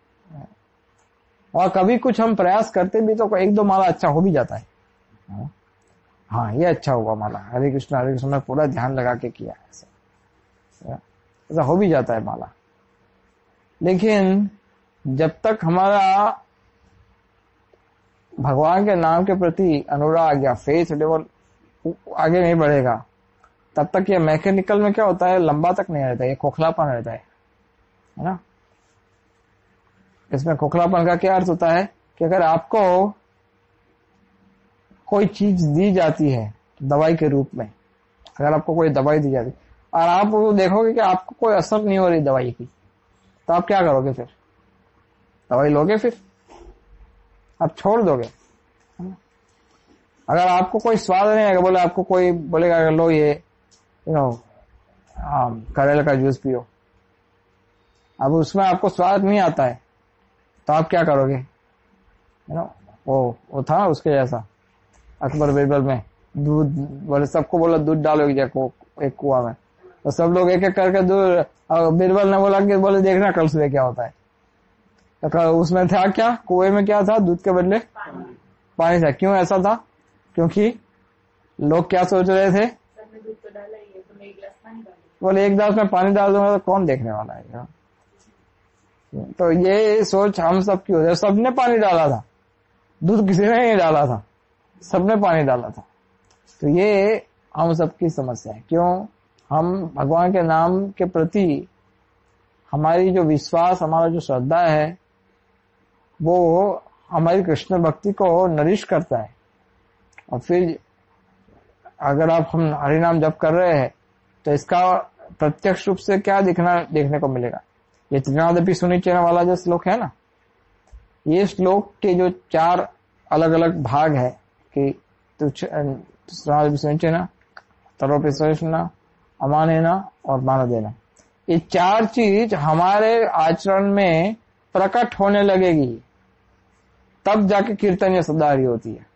और कभी कुछ हम प्रयास करते भी तो एक दो माला अच्छा हो भी जाता है। हाँ ये अच्छा हुआ माला, हरे कृष्ण हरे कृष्ण में पूरा ध्यान लगा के किया, ऐसा ऐसा हो भी जाता है माला। लेकिन जब तक हमारा भगवान के नाम के प्रति अनुराग या फेथ लेवल आगे नहीं बढ़ेगा, तब तक ये मैकेनिकल में क्या होता है, लंबा तक नहीं रहता, ये खोखलापन रहता है, है ना? इसमें खोखलापन का क्या अर्थ होता है कि अगर आपको कोई चीज दी जाती है दवाई के रूप में, अगर आपको कोई दवाई दी जाती है और आप वो देखोगे कि आपको कोई असर नहीं हो रही दवाई की, तो आप क्या करोगे? फिर दवाई लोगे? फिर आप छोड़ दोगे। अगर आपको कोई स्वाद नहीं आएगा, बोले आपको कोई बोलेगा लो ये यू नो करेले का जूस पियो, अब उसमें आपको स्वाद नहीं आता है, तो आप क्या करोगे? यू नो वो वो था उसके जैसा अकबर बीरबल में, दूध बोले सबको बोला दूध डालो एक कुआं में, तो सब लोग एक एक करके दूध, बीरबल ने बोला कि बोले देखना कल सुबह क्या होता है। तो उसमें था क्या, कुएं में क्या था, दूध के बदले पानी था। क्यों ऐसा था? क्योंकि लोग क्या सोच रहे थे, बोले एक गिलास में पानी डाल दूंगा तो कौन देखने वाला है। तो ये सोच हम सब की होती है। सबने पानी डाला था, दूध किसी ने नहीं डाला था, सबने पानी डाला था। तो ये हम सबकी समस्या है। क्यों? हम भगवान के नाम के प्रति हमारी जो विश्वास, हमारा जो श्रद्धा है, वो हमारी कृष्ण भक्ति को नरिश करता है। और फिर अगर आप हम हरिनाम जप कर रहे हैं तो इसका प्रत्यक्ष रूप से क्या दिखना देखने को मिलेगा? ये त्रिनादपि सुनिचेन वाला जो श्लोक है ना, ये श्लोक के जो चार अलग अलग भाग है कि त्रिनादपि सुनिचेन, तरोपि सहिष्णुना, अमानेना और मान देना, ये चार चीज हमारे आचरण में प्रकट होने लगेगी तब जाके कीर्तन ये सदाहरी होती है,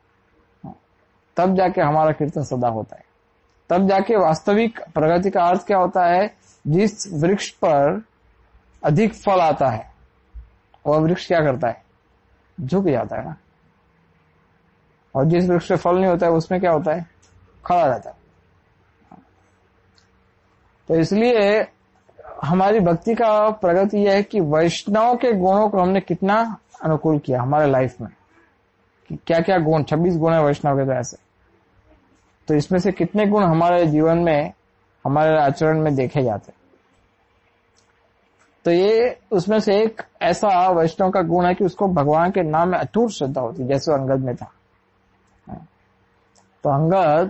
तब जाके हमारा कीर्तन सदा होता है, तब जाके वास्तविक प्रगति का अर्थ क्या होता है। जिस वृक्ष पर अधिक फल आता है वह वृक्ष क्या करता है, झुक जाता है ना, और जिस वृक्ष से फल नहीं होता है उसमें क्या होता है, खड़ा रहता है। तो इसलिए हमारी भक्ति का प्रगति यह है कि वैष्णव के गुणों को हमने कितना अनुकूल किया हमारे लाइफ में, कि क्या क्या गुण, छब्बीस गुण है वैष्णव के तरह से, तो इसमें से कितने गुण हमारे जीवन में, हमारे आचरण में देखे जाते। तो ये उसमें से एक ऐसा वैष्णव का गुण है कि उसको भगवान के नाम में अटूट श्रद्धा होती, जैसे अंगद में था। तो अंगद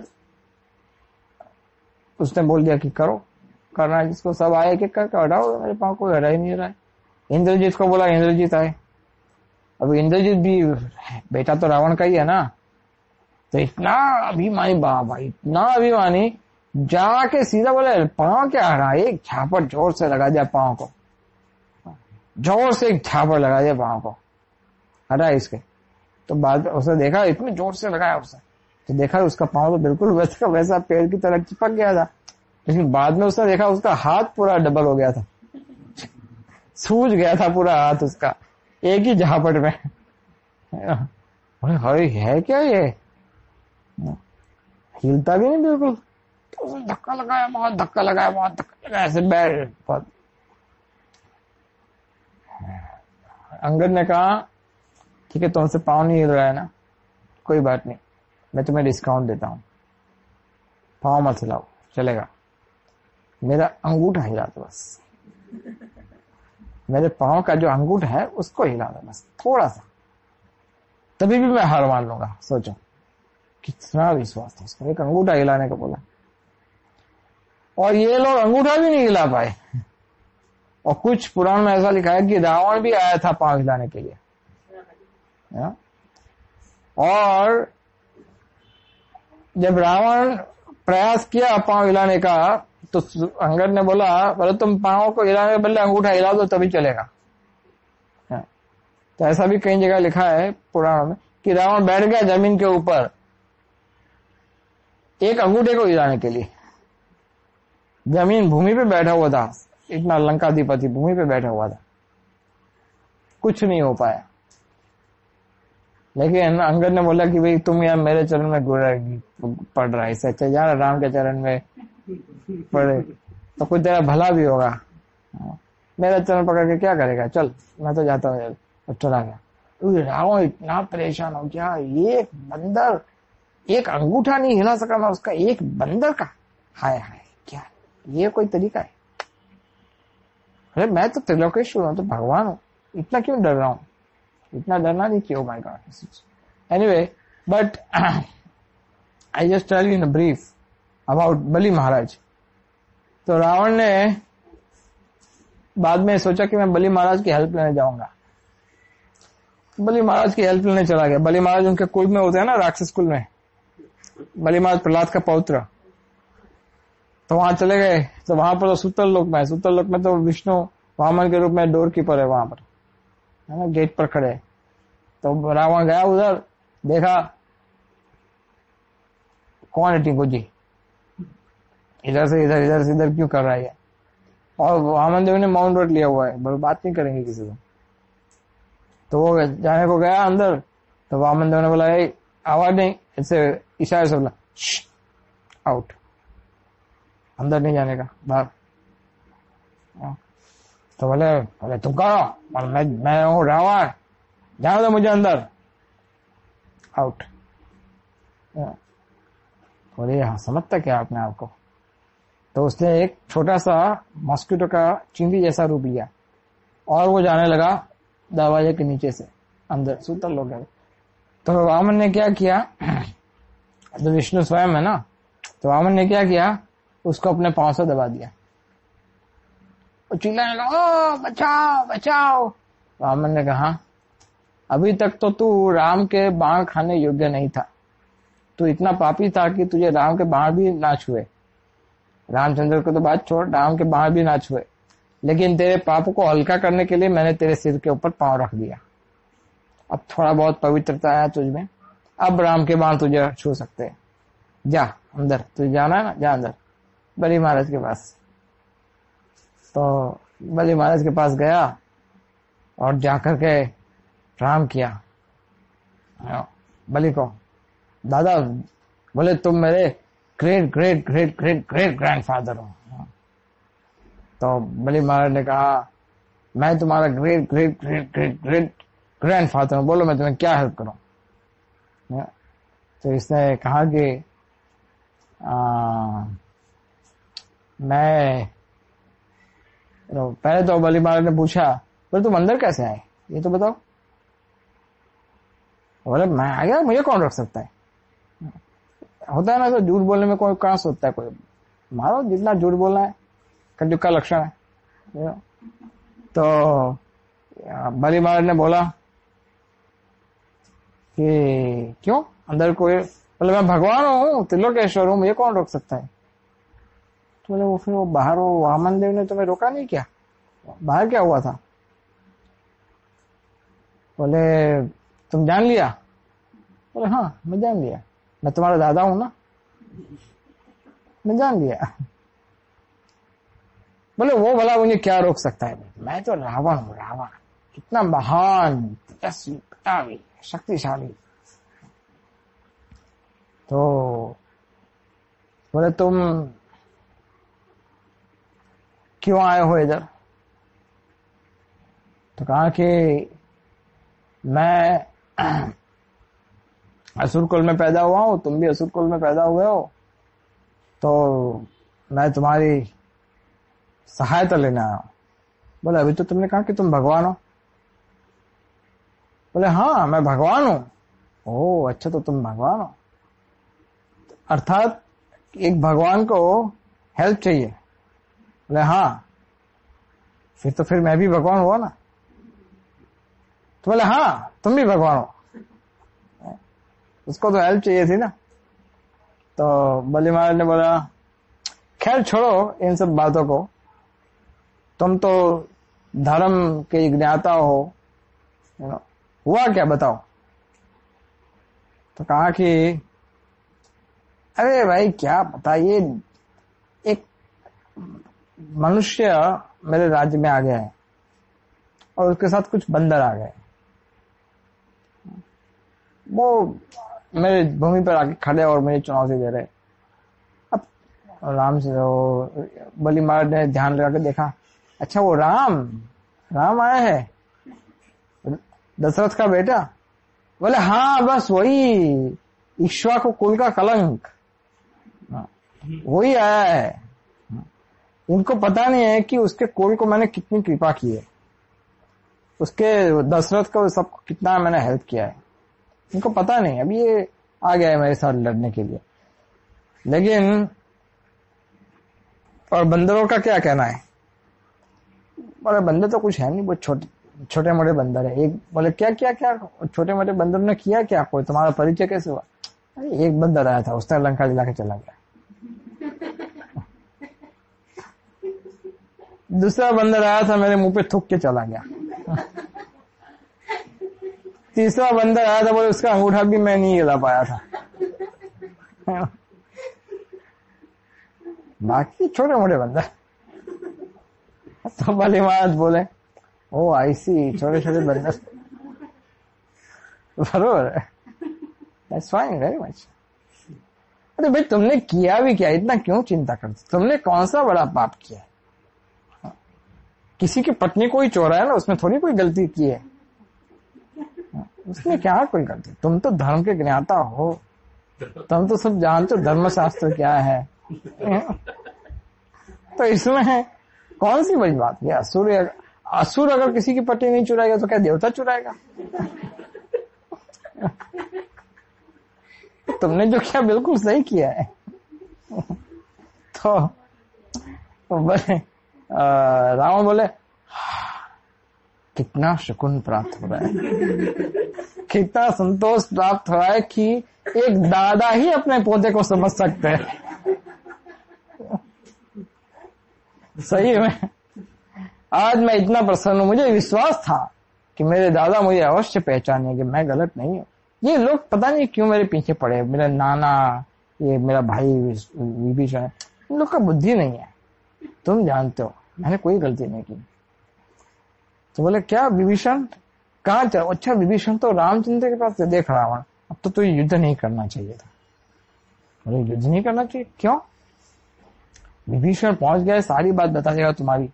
उसने बोल दिया कि करो, करना है जिसको, सब आए कि करके हटाओ, मेरे पाँव कोई हटा ही नहीं रहा है। इंद्रजीत को बोला, इंद्रजीत आए। अब इंद्रजीत भी बेटा तो रावण का ही है ना, तो इतना अभिमानी बाबा, इतना अभिमानी, जाके सीधा बोले पाँव क्या हटा, एक झापड़ जोर से लगा दिया पाँव को, जोर से एक झापड़ लगा दिया पाँव को, हटा इसके। तो बाद उसने देखा इतने जोर से लगाया उसने, तो देखा उसका पाँव तो बिल्कुल वैसा वैसा पेड़ की तरह चिपक गया था, लेकिन बाद में उसने देखा उसका हाथ पूरा डबल हो गया था, सूज गया था पूरा हाथ उसका एक ही झापट में। अरे है क्या ये, हिलता भी नहीं बिल्कुल। तो उसने धक्का लगाया, बहुत धक्का लगाया, बहुत धक्का लगाया, ऐसे बैठ बहुत। अंगद ने कहा ठीक है तुमसे पाँव नहीं हिल रहा है ना, कोई बात नहीं, मैं तुम्हें डिस्काउंट देता हूं, पाँव मत हिलाओ, चलेगा, मेरा अंगूठा हिला दो बस, मेरे पाँव का जो अंगूठा है उसको हिला दो बस थोड़ा सा, तभी भी मैं हार मान लूंगा। सोचो कितना विश्वास था उसको, एक अंगूठा हिलाने को बोला, और ये लोग अंगूठा भी नहीं हिला पाए। और कुछ पुराण में ऐसा लिखा है कि रावण भी आया था पाँव हिलाने के लिए, या? और जब रावण प्रयास किया पाँव हिलाने का, तो अंगद ने बोला बोले तुम पाँव को हिलाने के बदले अंगूठा हिला दो तभी चलेगा। तो ऐसा भी कई जगह लिखा है पुराणों में कि रावण बैठ गया जमीन के ऊपर एक अंगूठे को हिलाने के लिए, जमीन भूमि पे बैठा हुआ था, इतना लंकाधिपति भूमि पे बैठा हुआ था, कुछ नहीं हो पाया। लेकिन अंगद ने बोला कि भाई तुम यार मेरे चरण में पढ़ रहा है, इससे अच्छा जा राम के चरण में पढ़े तो कुछ तेरा भला भी होगा, मेरा चरण पकड़ के क्या करेगा, चल मैं तो जाता हूँ। और चला गया। रावण इतना परेशान हो गया, एक बंदर एक अंगूठा नहीं हिला सका मैं उसका, एक बंदर का, हाय हाय क्या ये कोई तरीका है, अरे मैं तो त्रिलोकेश्वर हूं, तो भगवान हूं, इतना क्यों डर रहा हूं, इतना डरना नहीं क्यों, my god. Anyway but I just tell you in brief about Bali Maharaj. तो रावण ने बाद में सोचा कि मैं बलि महाराज की हेल्प लेने जाऊंगा, बलि महाराज की हेल्प लेने चला गया। बलि महाराज उनके कुल में होते हैं ना, राक्षस कुल में, बलि महाराज प्रहलाद का पौत्र। तो वहां चले गए, तो वहां पर तो सुतल लोक में, सुतल लोक में तो विष्णु वामन के रूप में डोर कीपर है वहां पर, है ना, गेट पर खड़े। तो रावण गया उधर, देखा कौन है टिंकू जी, इधर से इधर इधर से इधर क्यों कर रहा है, और वामन देव ने माउंट रोड लिया हुआ है, बात नहीं करेंगे किसी से। तो वो जाने को गया अंदर, तो वामन देव ने बोला आवाज नहीं, ऐसे इशारे से बोला आउट, अंदर नहीं जाने का, बाहर। तो बोले बोले तुम कहो, मैं मैं हूँ रावण, जाओ तो मुझे अंदर, आउट। बोले हाँ समझता क्या अपने आप को। तो उसने एक छोटा सा मॉस्किटो का चींटी जैसा रूप लिया और वो जाने लगा दरवाजे के नीचे से अंदर, सुतल लोग गए। तो वामन ने क्या किया, तो विष्णु स्वयं है ना, तो वामन ने क्या किया, उसको अपने पांव से दबा दिया, चिल्लाने लगा बचाओ बचाओ। वामन ने कहा अभी तक तो तू राम के बाण खाने योग्य नहीं था, तू इतना पापी था कि तुझे राम के बाण भी ना छुए, रामचंद्र को तो बात छोड़, राम के बाण भी ना छुए, लेकिन तेरे पाप को हल्का करने के लिए मैंने तेरे सिर के ऊपर पांव रख दिया। अब थोड़ा बहुत पवित्रता है तुझ में, अब राम के बाण तुझे छू सकते हैं। जा अंदर, तुझे जाना है ना, जा अंदर बलि महाराज के पास। तो बलि महाराज के पास गया और जाकर के प्रणाम किया बलि को। दादा बोले तुम मेरे great great great great great grandfather हो। तो बलि महाराज ने कहा मैं तुम्हारा great great great great great grandfather हूं, बोलो मैं तुम्हें क्या हेल्प करूं। तो इसने कहा कि आ, मैं तो पहले तो बलि महाराज ने पूछा बोले तुम अंदर कैसे आए ये तो बताओ। बोले मैं आ गया, मुझे कौन रोक सकता है। होता है ना, तो झूठ बोलने में कोई कहां सोचता है, कोई मारो जितना झूठ बोलना है, कंजूस का लक्षण है। तो बलि महाराज ने बोला कि क्यों अंदर कोई, बोले मैं भगवान हूँ, त्रिलोकेश्वर हूँ, मुझे कौन रोक सकता है। तो बोले वो फिर वो बाहर वो वामन देव ने तुम्हें रोका नहीं क्या, बाहर क्या हुआ था। बोले तुम जान लिया। बोले हाँ मैं जान लिया, मैं तुम्हारा दादा हूं ना, मैं जान लिया। बोले वो भला मुझे क्या रोक सकता है, मैं तो रावण हूं, रावण कितना महान तेजस्वी प्रतापी शक्तिशाली। तो बोले तुम क्यों आए हो इधर। तो कहा कि मैं असुर कुल में पैदा हुआ हूं, तुम भी असुर कुल में पैदा हुए हो, तो मैं तुम्हारी सहायता लेने आया हूं। बोले अभी तो तुमने कहा कि तुम भगवान हो। बोले हाँ मैं भगवान हूं। ओह अच्छा, तो तुम भगवान हो, अर्थात एक भगवान को हेल्प चाहिए। बोले हाँ, फिर तो फिर मैं भी भगवान हुआ ना। तो बोले हाँ तुम भी भगवान हो, उसको तो हेल्प चाहिए थी ना। तो बलि महाराज ने बोला खैर छोड़ो इन सब बातों को, तुम तो धर्म के ज्ञाता हो, हुआ क्या बताओ। तो कहा कि अरे भाई क्या पता, ये एक मनुष्य मेरे राज्य में आ गया है और उसके साथ कुछ बंदर आ गए, वो मेरे भूमि पर आके खड़े और मुझे चुनौती दे रहे। अब राम से बलि महाराज ने ध्यान लगा के देखा, अच्छा वो राम राम आया है, दशरथ का बेटा। बोले हाँ बस वही, इक्ष्वाकु कुल का कलंक, वही आया है। इनको पता नहीं है कि उसके कुल को मैंने कितनी कृपा की है, उसके दशरथ को सबको कितना मैंने हेल्प किया है, इनको पता नहीं। अभी ये आ गया है मेरे साथ लड़ने के लिए। लेकिन और बंदरों का क्या कहना है। बोले बंदर तो कुछ है नहीं, वो छोटे छोटे मोटे बंदर है। एक बोले क्या क्या क्या छोटे मोटे बंदर ने किया क्या, कोई तुम्हारा परिचय कैसे हुआ। अरे एक बंदर आया था, उसने लंका जिला के चला गया। दूसरा बंदर आया था, मेरे मुंह पे थूक के चला गया। तीसरा बंदर आया था, बोले उसका अंगूठा भी मैं नहीं हिला पाया था। बाकी छोटे मोटे बंदर। तो बलि महाराज बोले ओ आई सी, छोटे छोटे बंदर, बरोबर है, दैट्स फाइन वेरी मच। अरे भाई तुमने किया भी क्या, इतना क्यों चिंता करते, तुमने कौन सा बड़ा पाप किया। किसी की पत्नी को ही चोरा है ना, उसमें थोड़ी कोई गलती की है, उसमें क्या कोई गलती। तुम तो धर्म के ज्ञाता हो, तुम तो सब जानते हो धर्मशास्त्र क्या है। तो इसमें कौन सी बड़ी बात है। असुर असुर अगर किसी की पत्नी नहीं चुराएगा तो क्या देवता चुराएगा। तुमने जो किया बिल्कुल सही किया है। तो, तो बोले रावण बोले कितना सुकून प्राप्त हो रहा है, कितना संतोष प्राप्त हो रहा है कि एक दादा ही अपने पोते को समझ सकते हैं। सही में आज मैं इतना प्रसन्न हूं, मुझे विश्वास था कि मेरे दादा मुझे अवश्य पहचाने कि मैं गलत नहीं हूं। ये लोग पता नहीं क्यों मेरे पीछे पड़े, मेरा नाना, ये मेरा भाई विभीषण, इन लोग का बुद्धि नहीं है। तुम जानते हो मैंने कोई गलती नहीं की। तो बोले क्या विभीषण कहाँ चलो? अच्छा विभीषण तो रामचंद्र के पास देख रावण, अब तो तुझे युद्ध नहीं करना चाहिए था। बोले युद्ध नहीं करना चाहिए क्यों? विभीषण पहुंच गया, सारी बात बता देगा तुम्हारी,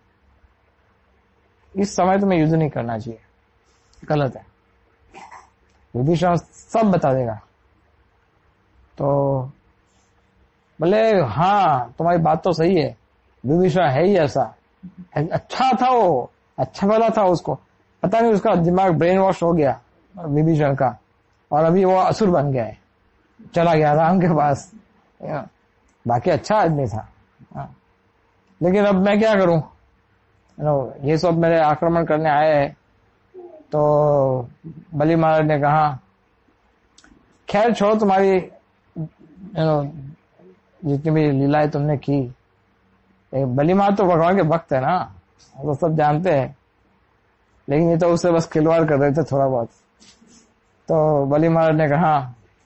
इस समय तुम्हें युद्ध नहीं करना चाहिए, गलत है। विभीषण सब बता देगा। तो बोले हाँ तुम्हारी बात तो सही है, विभीषण है ही ऐसा, अच्छा था वो, अच्छा भला था, उसको पता नहीं उसका दिमाग ब्रेन वॉश हो गया विभीषण का, और अभी वो असुर बन गया है, चला गया राम के पास। बाकी अच्छा आदमी था, लेकिन अब मैं क्या करूं, ये सब मेरे आक्रमण करने आए हैं। तो बलि महाराज ने कहा खैर छोड़ो, तुम्हारी जितनी भी लीलाएं तुमने की, बलि महाराज तो भगवान के भक्त है ना, वो तो सब जानते हैं, लेकिन ये तो उससे बस खिलवाड़ कर रहे थे थोड़ा बहुत। तो बलि महाराज ने कहा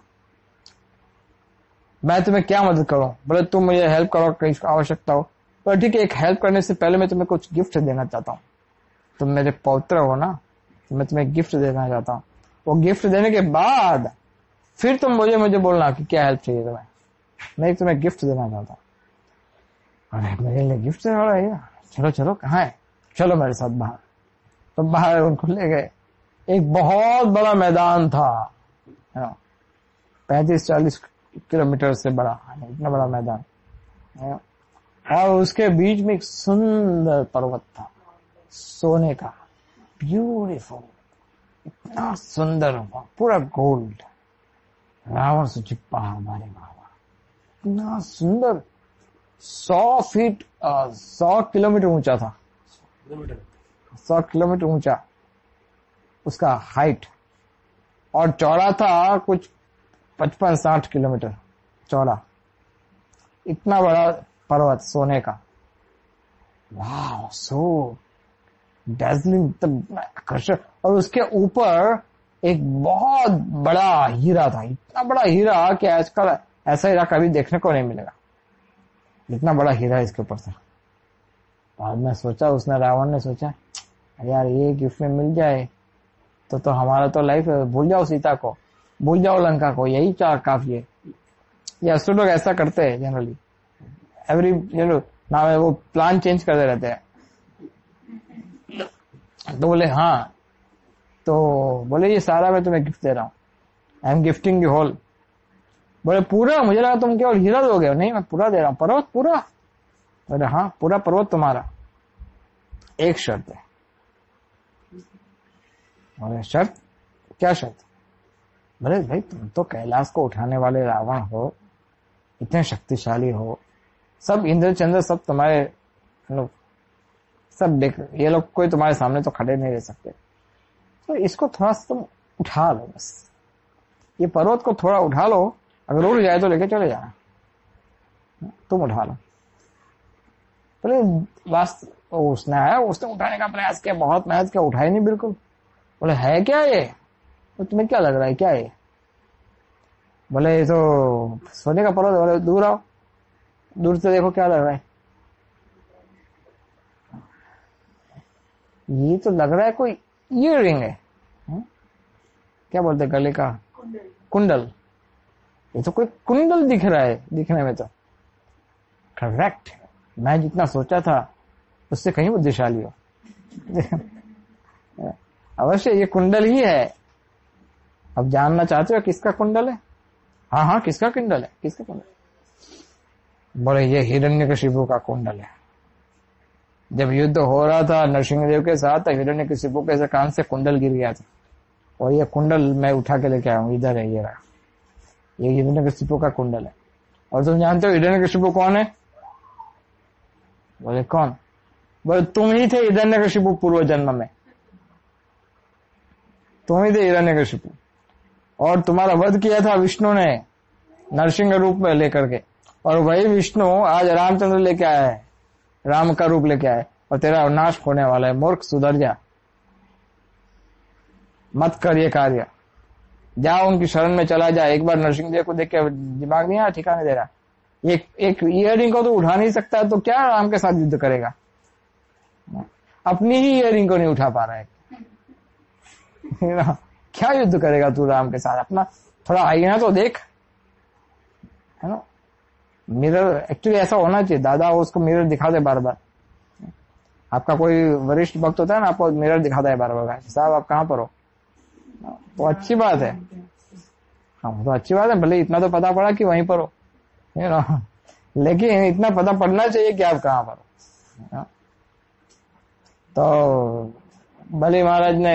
मैं तुम्हें क्या मदद करूं? बोले तुम मुझे हेल्प करो, कहीं आवश्यकता हो। पर ठीक है, एक हेल्प करने से पहले मैं तुम्हें कुछ गिफ्ट देना चाहता हूँ, तुम मेरे पौत्र हो ना, तो मैं तुम्हें गिफ्ट देना चाहता हूँ। वो गिफ्ट देने के बाद फिर तुम मुझे मुझे बोलना कि क्या हेल्प चाहिए तुम्हें। मैं तुम्हें गिफ्ट देना चाहता हूँ। अरे मेरे लिए गिफ्ट देने वाला है, चलो चलो कहाँ है, चलो मेरे साथ बाहर। तो बाहर उनको ले गए, एक बहुत बड़ा मैदान था, पैंतीस चालीस किलोमीटर से बड़ा, इतना बड़ा मैदान, और उसके बीच में एक सुंदर पर्वत था, सोने का, ब्यूटीफुल, इतना सुंदर, पूरा गोल्ड। रावण से चिपका हमारे बाबा, इतना सुंदर, सौ फीट सौ किलोमीटर ऊंचा था, सौ किलोमीटर ऊंचा उसका हाइट, और चौड़ा था कुछ पचपन साठ किलोमीटर चौड़ा, इतना बड़ा पर्वत सोने का। वाह, सो डैज़लिंग, आकर्षक। और उसके ऊपर एक बहुत बड़ा हीरा था, इतना बड़ा हीरा कि आजकल ऐसा हीरा कभी देखने को नहीं मिलेगा, इतना बड़ा हीरा इसके ऊपर था। बाद में सोचा उसने, रावण ने सोचा यार ये गिफ्ट में मिल जाए तो तो हमारा तो लाइफ है, भूल जाओ सीता को, भूल जाओ लंका को, यही चार काफी है। ये असुर लोग ऐसा करते हैं जनरली, एवरी यू नो ना, वो प्लान चेंज करते रहते हैं। तो बोले हाँ, तो बोले ये सारा मैं तुम्हें गिफ्ट दे रहा हूँ, I am gifting you whole. बोले पूरा? मुझे लगा तुम केवल हीरा दोगे। नहीं, मैं पूरा दे रहा हूँ, पर्वत पूरा। बोले हाँ पूरा पर्वत तुम्हारा, एक शर्त है। बोले शर्त? क्या शर्त? बोले भाई तुम तो कैलाश को उठाने वाले रावण हो, इतने शक्तिशाली हो, सब इंद्र चंद्र सब तुम्हारे लोग सब देख, ये लोग कोई तुम्हारे सामने तो खड़े नहीं रह सकते, तो इसको थोड़ा सा तुम उठा लो, बस ये पर्वत को थोड़ा उठा लो, अगर उड़ जाए तो लेके चले जाना, तुम उठा लो। बोले बस उसने आया, उसने उठाने का प्रयास किया, बहुत मेहनत किया, उठाई नहीं बिल्कुल। बोले है क्या ये? तो तुम्हें क्या लग रहा है क्या ये? बोले ये तो सोने का पर्वत। बोले दूर आओ, दूर से देखो क्या लग रहा है। ये तो लग रहा है कोई ईयर रिंग है, हुँ? क्या बोलते गले का कुंडल, कुंडल। ये तो कोई कुंडल दिख रहा है दिखने में तो। करेक्ट, मैं जितना सोचा था उससे कहीं बुद्धिशाली हो। अवश्य ये कुंडल ही है। अब जानना चाहते हो किसका कुंडल है? हाँ हाँ किसका कुंडल है, किसका कुंडल? बोले ये हिरण्यकशिपु का कुंडल है। जब युद्ध हो रहा था नरसिंहदेव के साथ, तो हिरण्यकशिपु के कान से कुंडल गिर गया था, और ये कुंडल मैं उठा के लेके आया हूँ, इधर है ये रहा, ये हिरण्यकशिपु का कुंडल है। और तुम जानते हो हिरण्यकशिपु कौन है? बोले कौन? बोले तुम ही थे हिरण्यकशिपु पूर्व जन्म में, तुम ही थे हिरण्यकशिपु, और तुम्हारा वध किया था विष्णु ने नरसिंह रूप में लेकर के, और वही विष्णु आज रामचंद्र लेके आया है, राम का रूप लेके आया है। और तेरा नाश होने वाला है। मूर्ख सुधर जा, मत कर ये कार्य, जा उनकी शरण में चला जा। एक बार नरसिंहदेव को देख के दिमाग नहीं आया, ठिकाने दे रहा। एक एक इयररिंग को तो उठा नहीं सकता, तो क्या राम के साथ युद्ध करेगा? अपनी ही इयररिंग को नहीं उठा पा रहा है, क्या युद्ध करेगा तू राम के साथ? अपना थोड़ा आईना तो देख, है ना। मिरर एक्चुअली ऐसा होना चाहिए, दादा उसको मिरर दिखा दे बार बार। आपका कोई वरिष्ठ भक्त होता है ना, आपको मिरर दिखाता है बार बार, साहब आप कहाँ पर हो, तो अच्छी बात है। हाँ तो अच्छी बात है, भले इतना तो पता पड़ा कि वहीं पर हो, है ना, लेकिन इतना पता पड़ना चाहिए कि आप कहाँ पर हो। तो बलि महाराज ने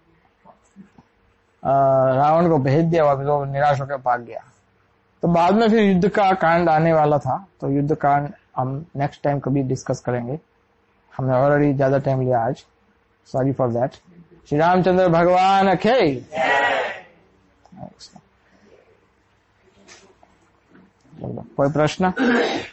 रावण को भेज दिया, वापस वो निराश होकर भाग गया। तो बाद में फिर युद्ध का कांड आने वाला था, तो युद्ध कांड हम नेक्स्ट टाइम कभी डिस्कस करेंगे। हमने ऑलरेडी ज्यादा टाइम लिया आज, sorry for that. Shri Ramchandra भगवान के कोई प्रश्न?